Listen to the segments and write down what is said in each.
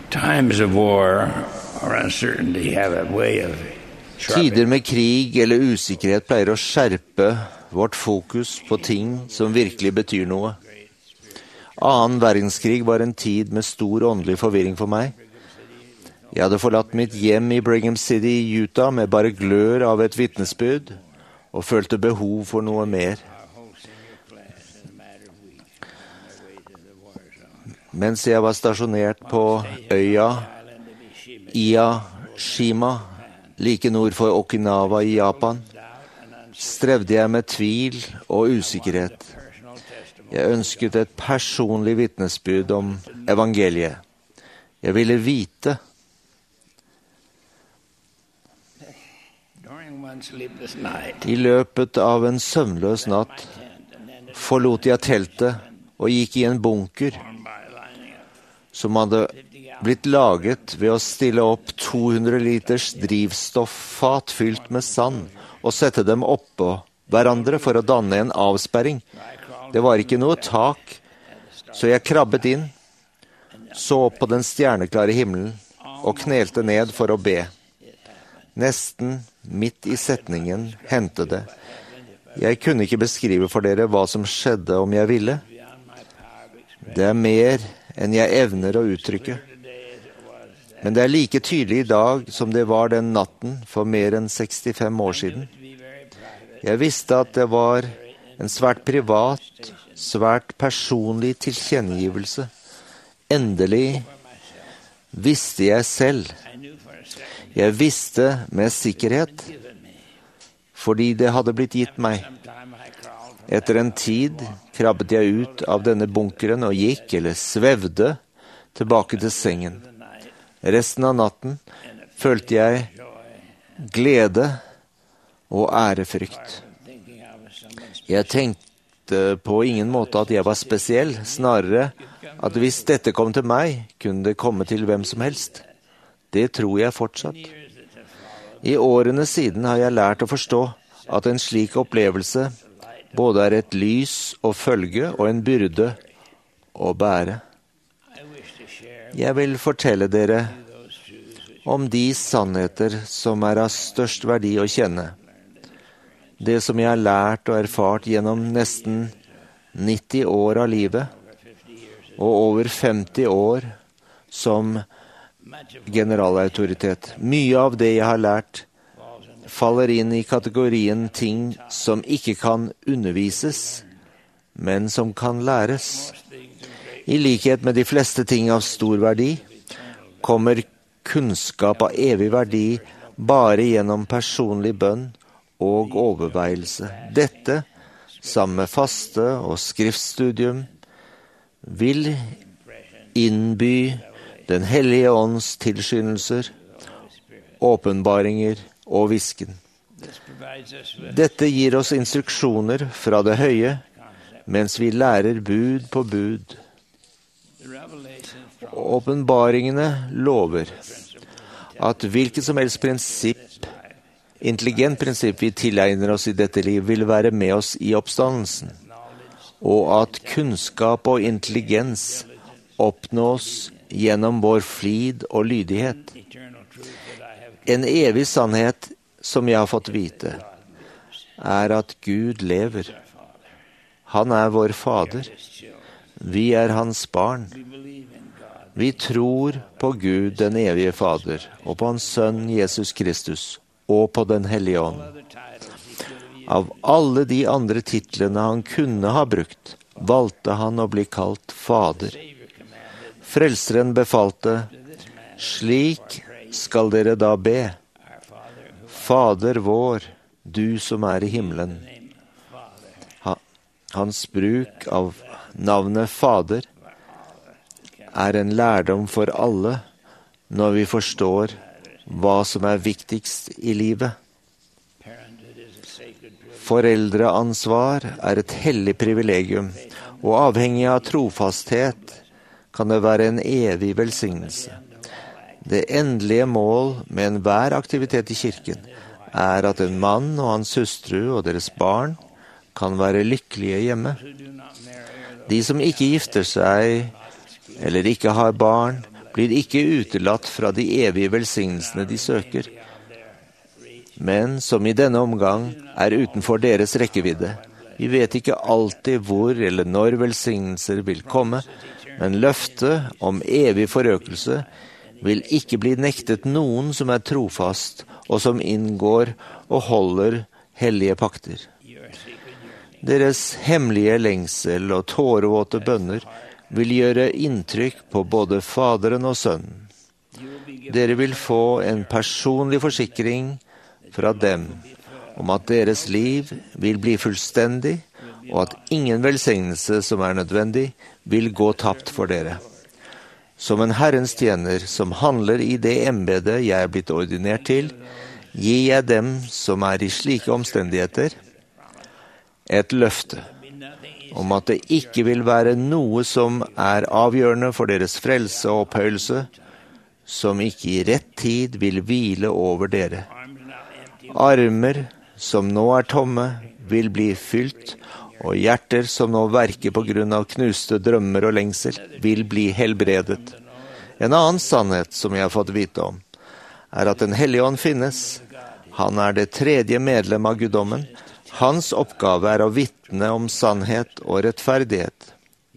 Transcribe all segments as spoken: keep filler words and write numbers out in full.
Times of war or uncertainty have a way of Tider med krig eller usikkerhet pleier å skjerpe vårt fokus på ting som virkelig betyr noe. Annen verdenskrig var en tid med stor åndelig forvirring for meg. Jeg hadde forlatt mitt hjem i Brigham City, Utah, med bare glør av et vitnesbyrd, og følte behov for noe mer. Mens jeg var stasjonert på øya Iashima, like nord for Okinawa i Japan, strevde jeg med tvil og usikkerhet. Jeg ønsket et personlig vitnesbyrd om evangeliet. Jeg ville vite. I løpet av en søvnløs natt forlot jeg teltet og gikk i en bunker som hadde blitt laget ved å stille opp to hundre liters drivstofffat fylt med sand og sette dem oppå hverandre for å danne en avsperring. Det var ikke noe tak, så jeg krabbet inn, så opp på den stjerneklare himmelen og knelte ned for å be. Nesten midt i setningen hendte det. Jeg kunne ikke beskrive for dere hva som skjedde om jeg ville. Det er mer enn jeg evner å uttrykke. Men det er like tydelig i dag som det var den natten for mer enn sekstifem år siden. Jeg visste at det var en svært privat, svært personlig tilkjennegivelse. Endelig visste jeg selv. Jeg visste med sikkerhet, fordi det hadde blitt gitt meg. Etter en tid krabbet jeg ut av denne bunkeren og gikk, eller svevde, tilbake til sengen. Resten av natten følte jeg glede og ærefrykt. Jeg tenkte på ingen måte at jeg var spesiell, snarere at hvis dette kom til meg, kunne det komme til hvem som helst. Det tror jeg fortsatt. I årene siden har jeg lært å forstå at en slik opplevelse både er et lys å følge og en byrde å bære. Jeg vil fortelle dere om de sannheter som er av størst verdi å kjenne. Det som jeg har lært og erfart gjennom nesten nitti år av livet, og over femti år som generalautoritet. Mye av det jeg har lært faller inn i kategorien ting som ikke kan undervises, men som kan læres. I likhet med de fleste ting av stor verdi, kommer kunnskap av evig verdi bare gjennom personlig bønn og overveielse. Dette, sammen med faste og skriftstudium, vil innby Den hellige ånds tilskyndelser, åpenbaringer og visken. Dette gir oss instruksjoner fra det høye, mens vi lærer bud på bud. Åpenbaringene lover at hvilket som helst prinsipp, intelligent prinsipp vi tilegner oss i dette liv, vil være med oss i oppstandelsen, og at kunnskap og intelligens oppnås gjennom vår flid og lydighet. En evig sannhet som jeg har fått vite, er at Gud lever. Han er vår Fader. Vi er hans barn. Vi tror på Gud, den evige Fader, og på hans Sønn Jesus Kristus, og på den hellige ånd. Av alle de andre titlene han kunne ha brukt, valgte han å bli kalt Fader. Frelseren befalte, slik skal dere da be. Fader vår, du som er i himmelen. Hans bruk av navnet Fader er en lærdom for alle når vi forstår hva som er viktigst i livet. Foreldreansvar er et hellig privilegium, og avhengig av trofasthet kan det være en evig velsignelse. Det endelige mål med enhver aktivitet i kirken er at en mann og hans hustru og deres barn kan være lykkelige hjemme. De som ikke gifter seg eller ikke har barn, blir ikke utelatt fra de evige velsignelsene de søker, men som i denne omgang er utenfor deres rekkevidde. Vi vet ikke alltid hvor eller når velsignelser vil komme, men løftet om evig forøkelse vil ikke bli nektet noen som er trofast og som inngår og holder hellige pakter. Deres hemmelige lengsel og tårevåte bønner vil gjøre inntrykk på både Faderen og Sønnen. Dere vil få en personlig forsikring fra dem om at deres liv vil bli fullstendig, og at ingen velsignelse som er nødvendig vil gå tapt for dere. Som en Herrens tjener som handler i det embedet jeg er blitt ordinert til, gir jeg dem som er i slike omstendigheter et løfte om at det ikke vil være noe som er avgjørende for deres frelse og opphøyelse, som ikke i rett tid vil hvile over dere. Armer som nå er tomme, vil bli fylt, og hjerter som nå verker på grunn av knuste drømmer og lengsel, vil bli helbredet. En annen sannhet som jeg har fått vite om, er at Den hellige ånd finnes. Han er det tredje medlem av guddommen. Hans oppgave er å vitne om sannhet og rettferdighet.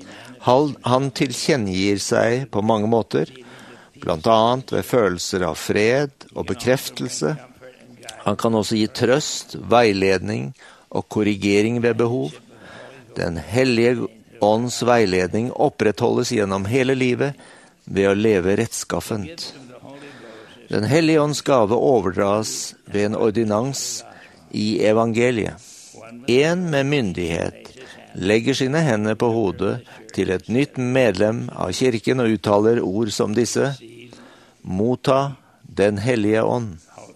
Han tilkjennegir seg på mange måter, blant annet ved følelser av fred og bekreftelse. Han kan også gi trøst, veiledning og korrigering ved behov. Den hellige ånds veiledning opprettholdes gjennom hele livet ved å leve rettskaffent. Den hellige ånds gave overdras ved en ordinans i evangeliet. En med myndighet legger sine hender på hodet til et nytt medlem av kirken og uttaler ord som disse: motta Den hellige ånd.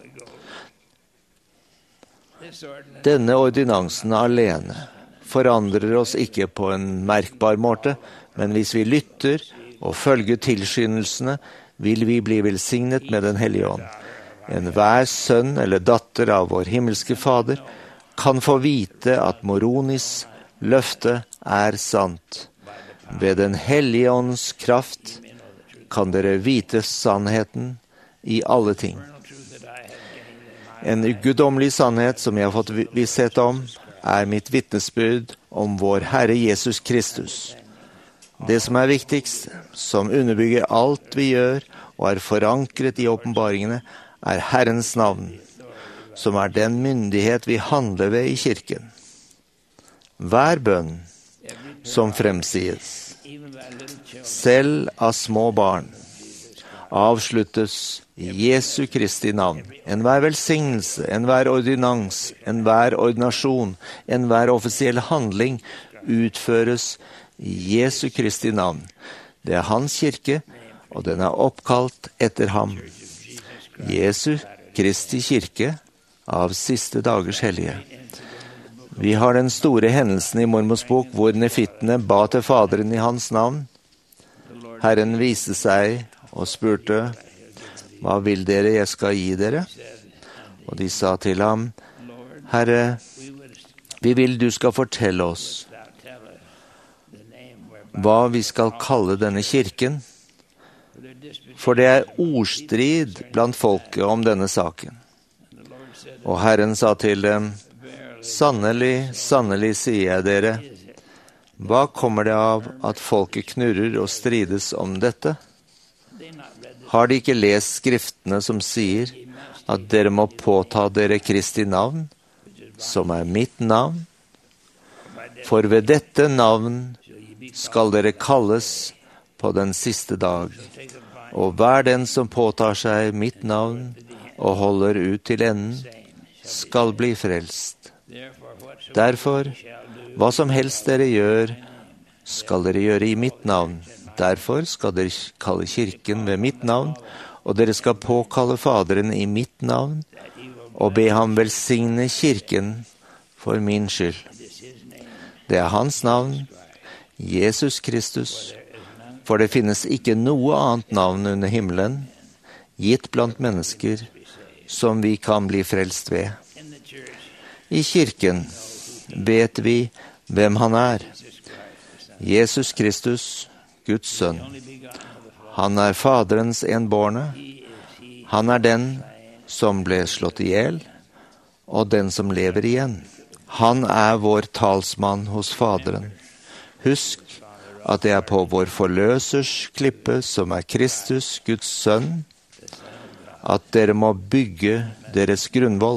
Denne ordinansen alene forandrer oss ikke på en merkbar måte, men hvis vi lytter og følger tilskyndelsene, vil vi bli velsignet med Den hellige ånd. Enhver sønn eller datter av vår himmelske Fader kan få vite at Moronis løfte er sant. Ved Den hellige ånds kraft kan dere vite sannheten i alle ting. En guddommelig sannhet som jeg har fått visshet om, er mitt vitnesbyrd om vår Herre Jesus Kristus. Det som er viktigst, som underbygger alt vi gjør og er forankret i åpenbaringene, er Herrens navn, som er den myndighet vi handler ved i kirken. Hver bønn som fremsies, selv av små barn, avsluttes i Jesu Kristi navn. Enhver velsignelse, enhver ordinans, enhver ordinasjon, enhver offisiell handling utføres i Jesu Kristi navn. Det er hans kirke, og den er oppkalt etter ham. Jesu Kristi kirke av siste dagers hellige. Vi har den store hendelsen i Mormons bok, hvor nefittene ba til Faderen i hans navn. Herren viste seg og spurte: hva vil dere jeg skal gi dere? Og de sa til ham: Herre, vi vil du skal fortelle oss hva vi skal kalle denne kirken, for det er ordstrid blant folket om denne saken. Og Herren sa til dem: sannelig, sannelig sier jeg dere, hva kommer det av at folket knurrer og strides om dette? Har de ikke lest skriftene som sier at dere må påta dere Kristi navn, som er mitt navn? For ved dette navn skal dere kalles på den siste dag, og hver den som påtar seg mitt navn og holder ut til enden, skal bli frelst. Derfor, hva som helst dere gjør, skal dere gjøre i mitt navn. Derfor skal dere kalle kirken ved mitt navn, og dere skal påkalle Faderen i mitt navn, og be ham velsigne kirken for min skyld. Det er hans navn, Jesus Kristus, for det finnes ikke noe annet navn under himmelen, gitt blant mennesker, som vi kan bli frelst ved. I kirken vet vi hvem han er. Jesus Kristus, Guds sønn. Han er Faderens enbårne. Han er den som ble slått ihjel, og den som lever igjen. Han er vår talsmann hos Faderen. Husk at det er på vår forløsers klippe, som er Kristus, Guds sønn, at dere må bygge deres grunnvoll.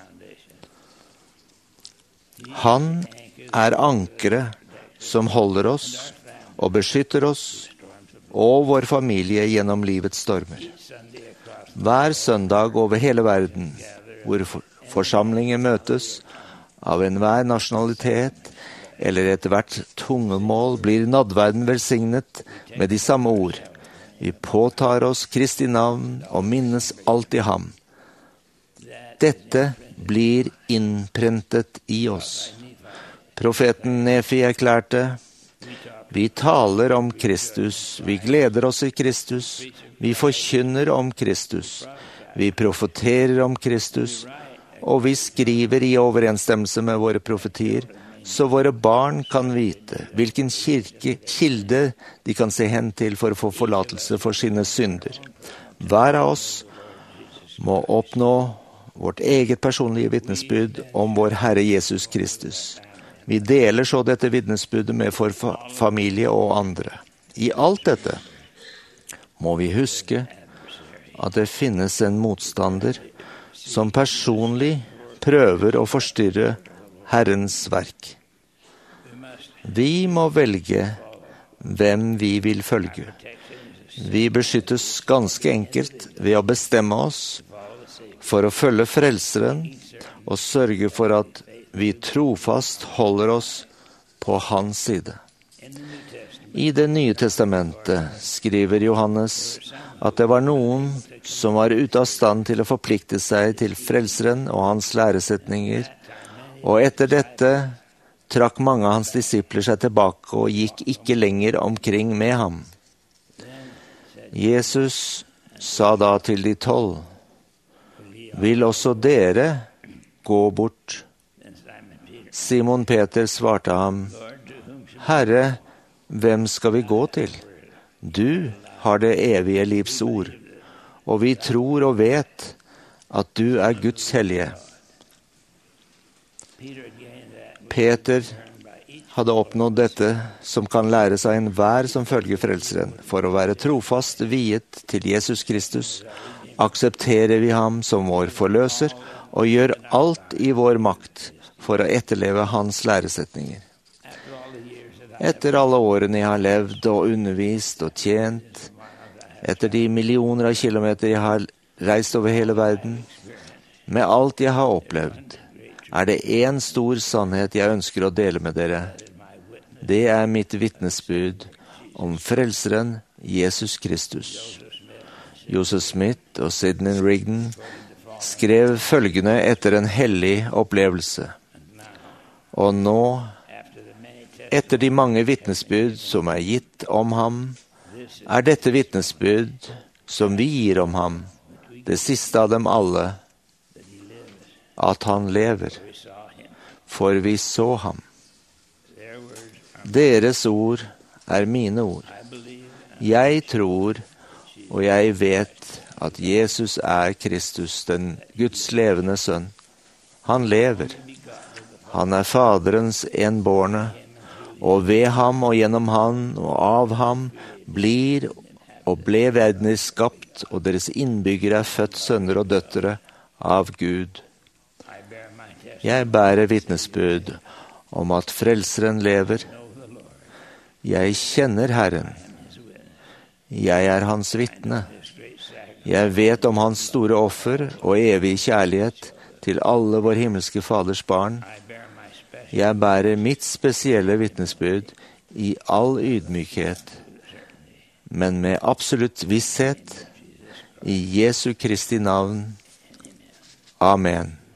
Han er ankeret som holder oss og beskytter oss og vår familie gjennom livets stormer. Hver søndag over hele verden, hvor forsamlinger møtes av enhver nasjonalitet eller etter hvert tungemål, blir nadverden velsignet med de samme ord. Vi påtar oss Kristi navn og minnes alltid ham. Dette blir innprentet i oss. Profeten Nefi erklærte: vi taler om Kristus, vi gleder oss i Kristus, vi forkynner om Kristus, vi profeterer om Kristus, og vi skriver i overensstemmelse med våre profetier, så våre barn kan vite hvilken kirke, kilde de kan se hen til for å få forlatelse for sine synder. Hver av oss må oppnå vårt eget personlige vitnesbyrd om vår Herre Jesus Kristus. Vi deler så dette vitnesbyrdet med vår familie og andre. I alt dette må vi huske at det finnes en motstander som personlig prøver å forstyrre Herrens verk. Vi må velge hvem vi vil følge. Vi beskyttes ganske enkelt ved å bestemme oss for å følge Frelseren og sørge for at vi trofast holder oss på hans side. I Det nye testamentet skriver Johannes at det var noen som var ute av stand til å forplikte seg til Frelseren og hans læresetninger, og etter dette trakk mange av hans disipler seg tilbake og gikk ikke lenger omkring med ham. Jesus sa da til de tolv: vil også dere gå bort? Simon Peter svarte ham: Herre, hvem skal vi gå til? Du har det evige livs ord, og vi tror og vet at du er Guds hellige. Peter hadde oppnådd dette som kan læres av enhver som følger Frelseren. For å være trofast viet til Jesus Kristus, aksepterer vi ham som vår forløser og gjør alt i vår makt for å etterleve hans læresetninger. Etter alle årene jeg har levd og undervist og tjent, etter de millioner av kilometer jeg har reist over hele verden, med alt jeg har opplevd, er det en stor sannhet jeg ønsker å dele med dere. Det er mitt vitnesbyrd om Frelseren Jesus Kristus. Joseph Smith og Sidney Rigdon skrev følgende etter en hellig opplevelse. Og nå, etter de mange vitnesbyrd som er gitt om ham, er dette vitnesbyrd som vi gir om ham, det siste av dem alle, at han lever, for vi så ham. Deres ord er mine ord. Jeg tror, og jeg vet at Jesus er Kristus, den Guds levende sønn. Han lever. Han er Faderens enbårne, og ved ham og gjennom han og av ham blir og ble verdener skapt, og deres innbyggere er født sønner og døtre av Gud. Jeg bærer vitnesbyrd om at Frelseren lever. Jeg kjenner Herren. Jeg er hans vitne. Jeg vet om hans store offer og evige kjærlighet til alle vår himmelske Faders barn. Jeg bærer mitt spesielle vitnesbyrd i all ydmykhet, men med absolutt visshet, i Jesu Kristi navn. Amen.